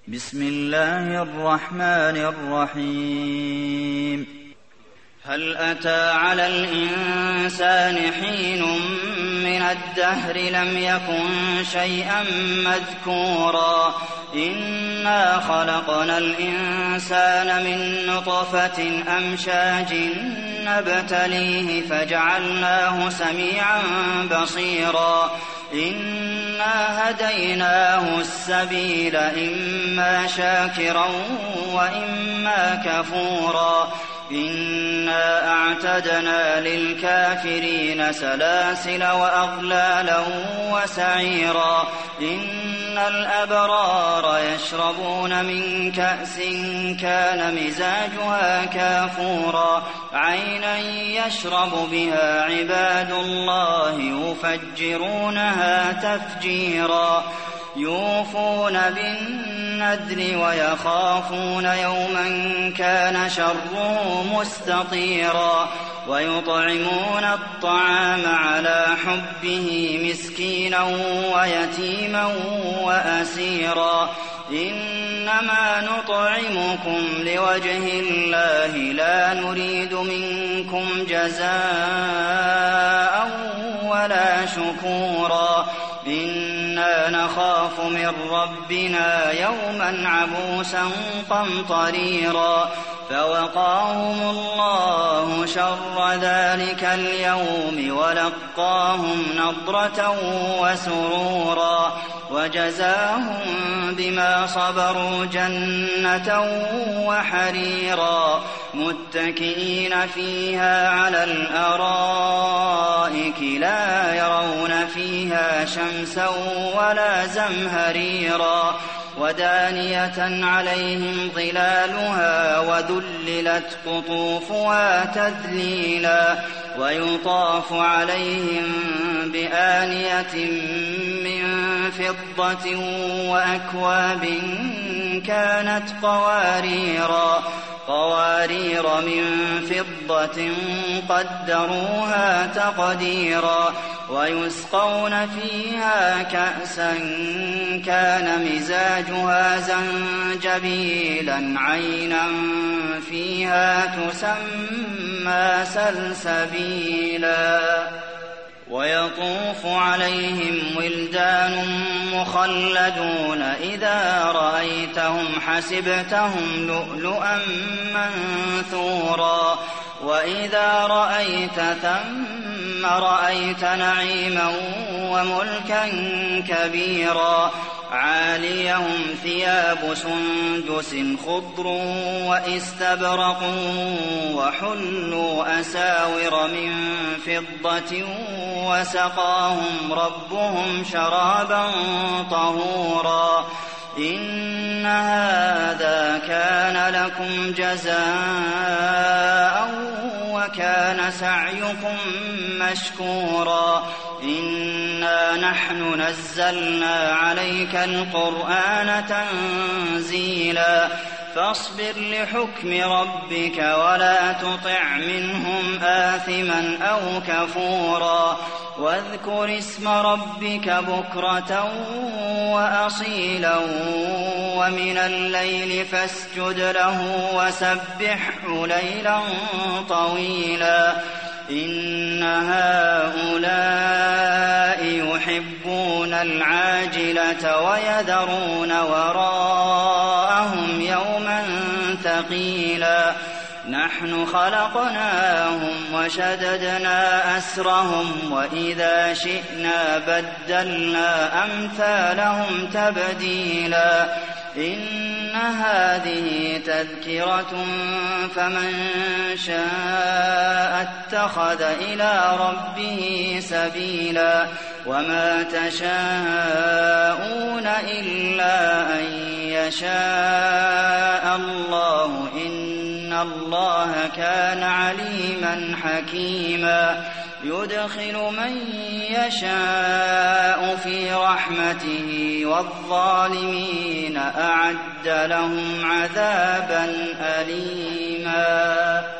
بسم الله الرحمن الرحيم هل أتى على الإنسان حين من الدهر لم يكن شيئا مذكورا إنا خلقنا الإنسان من نطفة أمشاج نبتليه فجعلناه سميعا بصيرا إنا هديناه السبيل إما شاكرا وإما كفورا إنا أعتدنا للكافرين سلاسل وأغلالا وسعيرا إن الأبرار يشربون من كأس كان مزاجها كافورا عينا يشرب بها عباد الله يفجرونها تفجيرا يوفون بالنذر ويخافون يوما كان شره مستطيرا ويطعمون الطعام على حبه مسكينا ويتيما وأسيرا إنما نطعمكم لوجه الله لا نريد منكم جزاء ولا شكورا إنا نخاف من ربنا يوما عبوسا قمطريرا فوقاهم الله شر ذلك اليوم ولقاهم نضرة وسرورا وجزاهم بما صبروا جنة وحريرا متكئين فيها على الأرائك لا يرون فيها شمسا ولا زمهريرا ودانية عليهم ظلالها وذللت قطوفها تذليلا ويطاف عليهم بآنية من فضة وأكواب كانت قوارير من فضة قدروها تقديرا ويسقون فيها كأسا كان مزاجها زنجبيلا عينا فيها تسمى سلسبيلا ويطوف عليهم ولدان مخلدون إذا رأيتهم حسبتهم لؤلؤا منثورا وإذا رأيت ثم رأيت نعيما وملكا كبيرا عاليهم ثياب سندس خضر وإستبرق وحلوا أساور من فضة وسقاهم ربهم شرابا طهورا إن هذا كان لكم جزاء وكان سعيكم مشكورا إنا نحن نزلنا عليك القرآن تنزيلا فاصبر لحكم ربك ولا تطع منهم آثما أو كفورا واذكر اسم ربك بكرة وأصيلا ومن الليل فاسجد له وسبحه ليلا طويلا إن هؤلاء يحبون العاجلة ويذرون وراءهم يوما ثقيلا نحن خلقناهم وشددنا أسرهم وإذا شئنا بدلنا أمثالهم تبديلا إن هذه تذكرة فمن شاء اتخذ إلى ربه سبيلا وما تشاءون إلا أن يشاء الله إن الله كان عليما حكيما يدخل من يشاء في رحمته والظالمين أعد لهم عذابا أليما